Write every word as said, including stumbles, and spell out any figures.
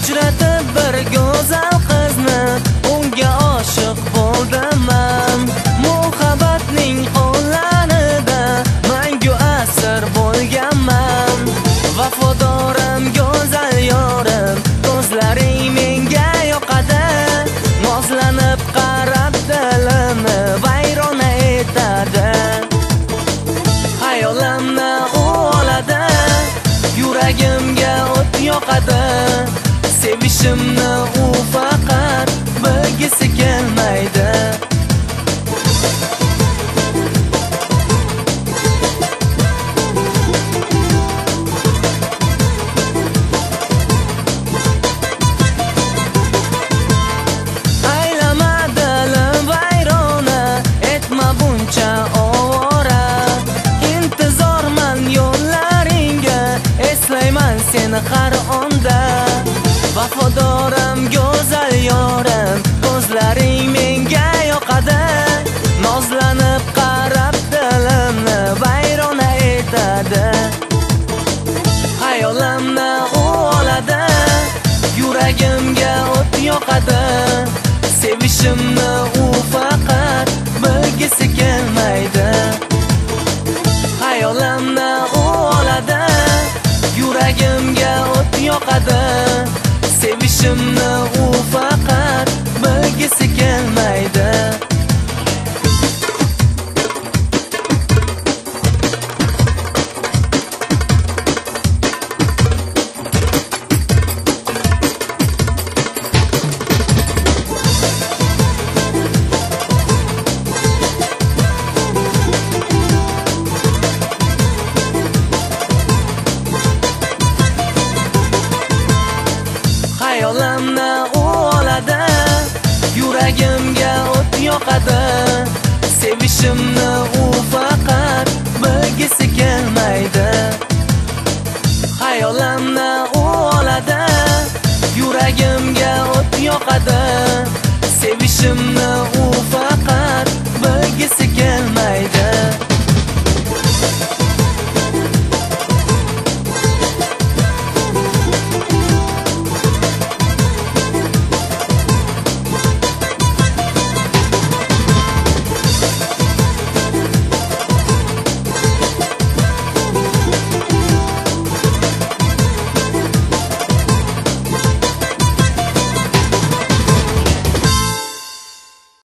uchratib bir go'zal qizni, unga oshiq bo'ldim. Muhabbatning qo'llarida mangu asir bo'lganman. Vafodorim, go'zal yorim, ko'zlaring menga yoqadi. Nozlanib qarab dilimni vayrona etadi. Hayolimni u oladi, yuragimga o't yoqadi. Sevishimni u faqat bilgisi kelmaydi. Aylama dilim vayrona, etma buncha ovora. Intizorman yo'llaringga, eslayman seni har onda. Vafodorim, go'zal yorim, ko'zlaring menga yoqadi. Nozlanib qarab dilimni vayrona etadi. Hayolimni u oladi, yuragimga o't yoqadi. Sevishimni u faqat bilgisi kelmaydi. Hayolimni u oladi, yuragimga o't yoqadi. Sevishimni u faqat bilgisi kelmaydi. Hayolimni u oladi, yuragimga o't yoqadi. Sevishimni u faqat bilgisi kelmaydi. Hayolimni